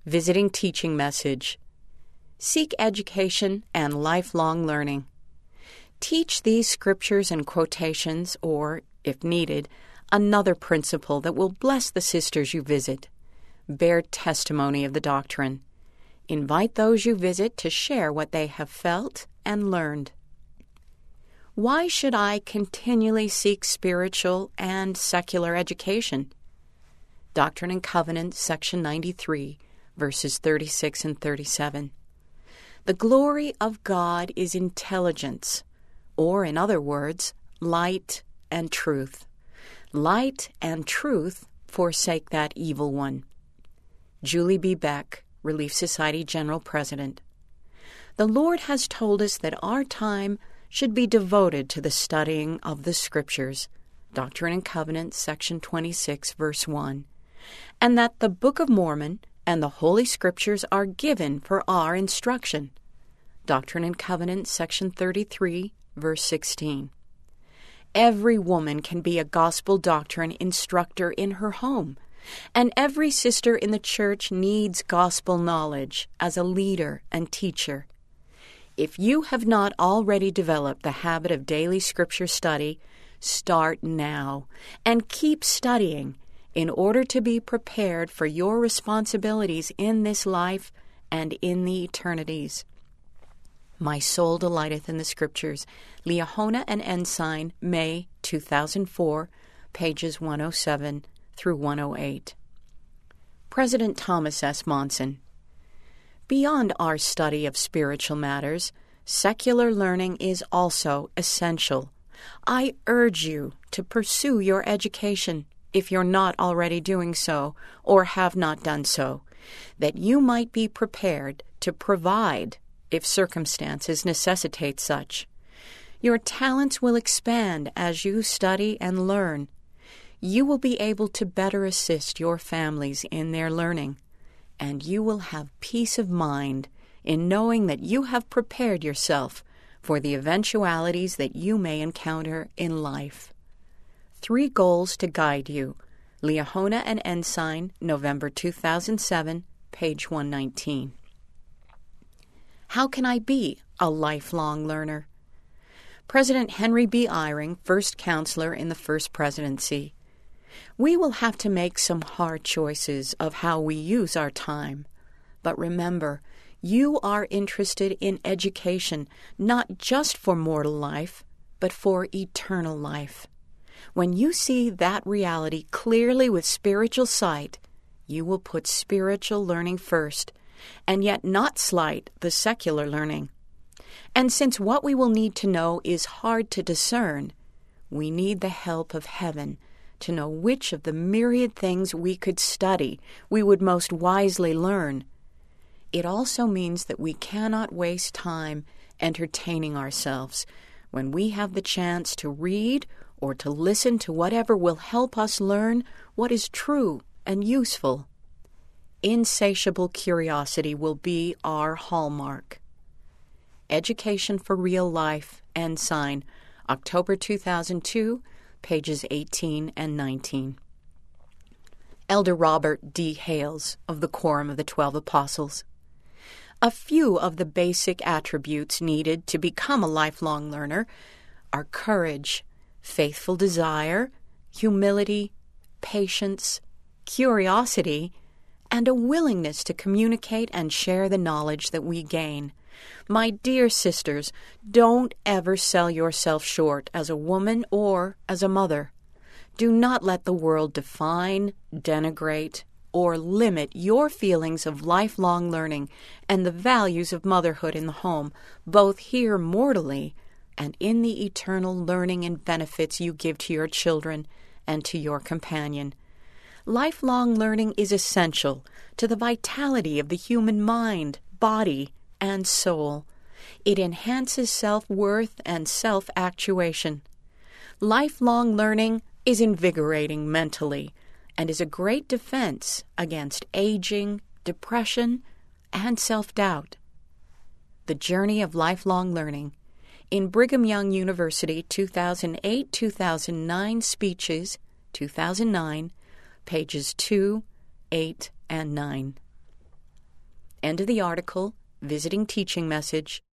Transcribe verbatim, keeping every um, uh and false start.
Visiting Teaching Message. Seek education and lifelong learning. Teach these scriptures and quotations, or, if needed, another principle that will bless the sisters you visit. Bear testimony of the doctrine. Invite those you visit to share what they have felt and learned. Why should I continually seek spiritual and secular education? Doctrine and Covenants, section ninety-three, verses thirty-six and thirty-seven. The glory of God is intelligence, or in other words, light and truth. Light and truth forsake that evil one. Julie B. Beck, Relief Society General President. The Lord has told us that our time should be devoted to the studying of the Scriptures, Doctrine and Covenants, section twenty-six, verse one, and that the Book of Mormon and the Holy Scriptures are given for our instruction, Doctrine and Covenants, section thirty-three, verse sixteen. Every woman can be a gospel doctrine instructor in her home, and every sister in the church needs gospel knowledge as a leader and teacher. If you have not already developed the habit of daily scripture study, start now and keep studying in order to be prepared for your responsibilities in this life and in the eternities. My soul delighteth in the Scriptures. Liahona and Ensign, May two thousand four, pages one oh seven through one oh eight. President Thomas S. Monson. Beyond our study of spiritual matters, secular learning is also essential. I urge you to pursue your education, if you're not already doing so or have not done so, that you might be prepared to provide if circumstances necessitate such. Your talents will expand as you study and learn. You will be able to better assist your families in their learning, and you will have peace of mind in knowing that you have prepared yourself for the eventualities that you may encounter in life. Three Goals to Guide You. Liahona and Ensign, November two thousand seven, page one nineteen. How can I be a lifelong learner? President Henry B. Eyring, first counselor in the First Presidency. We will have to make some hard choices of how we use our time. But remember, you are interested in education not just for mortal life, but for eternal life. When you see that reality clearly with spiritual sight, you will put spiritual learning first, and yet not slight the secular learning. And since what we will need to know is hard to discern, we need the help of heaven to know which of the myriad things we could study we would most wisely learn. It also means that we cannot waste time entertaining ourselves when we have the chance to read or to listen to whatever will help us learn what is true and useful. Insatiable curiosity will be our hallmark. Education for Real Life, Ensign, October two thousand two, pages eighteen and nineteen. Elder Robert D. Hales of the Quorum of the Twelve Apostles. A few of the basic attributes needed to become a lifelong learner are courage, faithful desire, humility, patience, curiosity, and a willingness to communicate and share the knowledge that we gain. My dear sisters, don't ever sell yourself short as a woman or as a mother. Do not let the world define, denigrate, or limit your feelings of lifelong learning and the values of motherhood in the home, both here mortally and in the eternal learning and benefits you give to your children and to your companion. Lifelong learning is essential to the vitality of the human mind, body, and soul. It enhances self-worth and self-actuation. Lifelong learning is invigorating mentally and is a great defense against aging, depression, and self-doubt. The Journey of Lifelong Learning in Brigham Young University two thousand eight to two thousand nine Speeches, two thousand nine, pages two, eight, and nine. End of the article, Visiting Teaching Message,